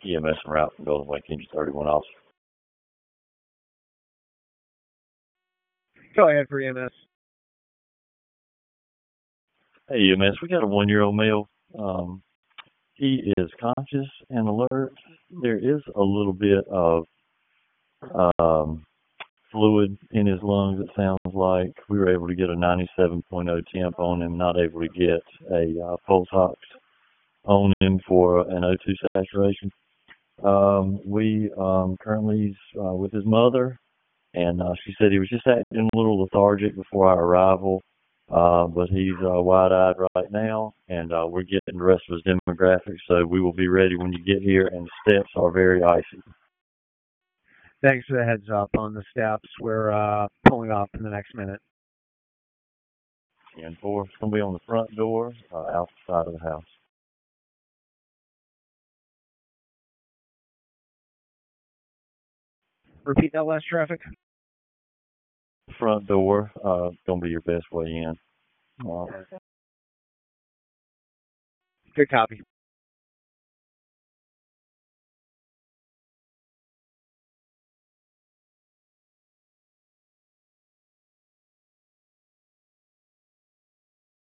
EMS and route from Golden Wake Engine 31 officer. Go ahead for EMS. Hey, EMS, we got a 1-year-old male. He is conscious and alert. There is a little bit of fluid in his lungs, it sounds like. We were able to get a 97.0 temp on him, not able to get a pulse ox on him for an O2 saturation. We currently he's with his mother, and she said he was just acting a little lethargic before our arrival, but he's wide-eyed right now, and we're getting the rest of his demographics, so we will be ready when you get here, and the steps are very icy. Thanks for the heads up on the steps. We're pulling off in the next minute. 10-4, it's going to be on the front door, out the side of the house. Repeat that last traffic. Front door, going to be your best way in. Good copy.